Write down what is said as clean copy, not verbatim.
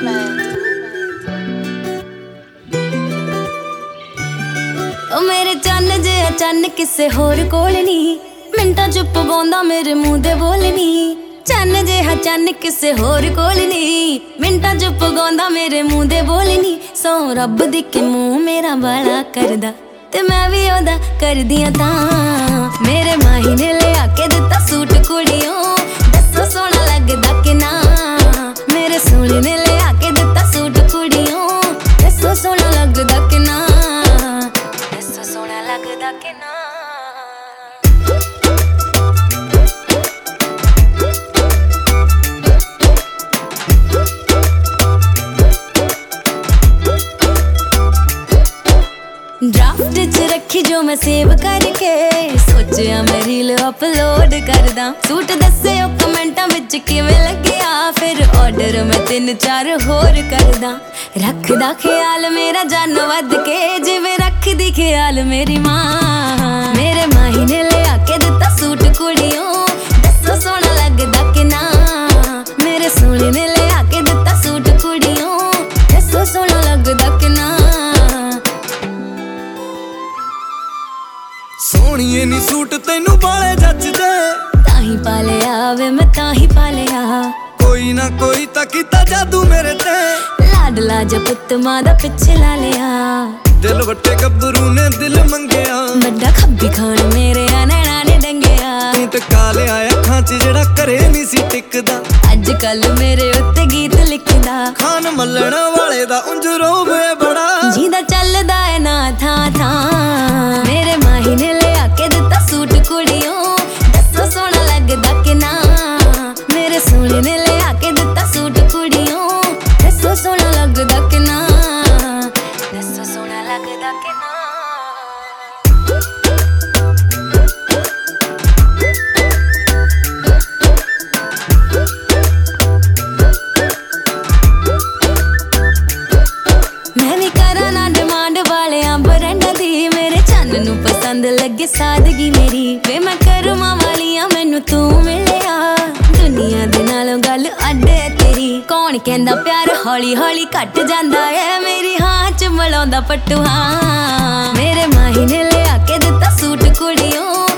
मेरे चन्न जे चन्न किसे होर कोल नी मिंटा च पवांदा मेरे मुंह दे बोल नी चन्न जे चन्न किसे होर कोल नी मिंटा च पवांदा मेरे मुंह दे बोल नी सौ रब दी के मुंह मेरा बड़ा करदा ते मैं भी ओदा करदियां तां मेरे माही ने ले आके दिता सूट कुड़ियों दसो सोहना लगदा कि ना मेरे सोहणे ने ले आके दिता सूट कुड़ियों दसो सोहना लगदा कि ना दसो सोहना लगदा कि ना ड्राफ्ट च रखी जो मैं सेव करके सोचा मैं रील अपलोड करदा सूट दस्से कमेंटां विच किवें लग्गिया फिर ऑर्डर मैं 3-4 होर करदा रखदा ख्याल मेरा जान वध के जिवें रखदी ख्याल मेरी मां मेरे माही ने ले आके दिता सूट कुड़ियों दसो सोहना लगदा कि ना मेरे सोहणे ने ले आके दिता सूट कुड़ियों दसो सोहना लगदा कि ना सोहणीए नी सूट तैनू बाले जचदे ताही पा लिया वे मैं ताही पा लिया कोई ना कोई तां कीता जादू मेरे ते लाडला जा पुत्त मां दा पिछे ला लिया दिल वट्टे गब्बरू ने दिल मंगया बड़ा खब्बी खान मेरे नैना ने डंगया तू ते काले अखां च जेड़ा घरे नी सी टिकदा अज कल मेरे उत्ते गीत लिखदा खान मल्लण वाले दा उंज रोवे बड़ा जिंदा चलदा है ना था था मेरे माही ने ले आके दिता सूट कुड़ियों दसो सोहना लगदा कि ना मेरे सोहणे ने ले आके दिता सूट कुड़ियों दसो सोहना लगदा कि ना दसो सोहना लगदा कि ना मैं भी करा ना डिमांड वाले बरंडा दी मेरे चन्न नू पसंद लगे सादगी मेरी वे मैं करमा वालियां मैनू तू मिलिया दुनिया दे नालों गल अड्ड है तेरी कौन कहंदा प्यार हौली हौली घट जांदा है मेरी हां च मलाउंदा पट्टू हां मेरे माही ने ले आके दिता सूट कुड़ियों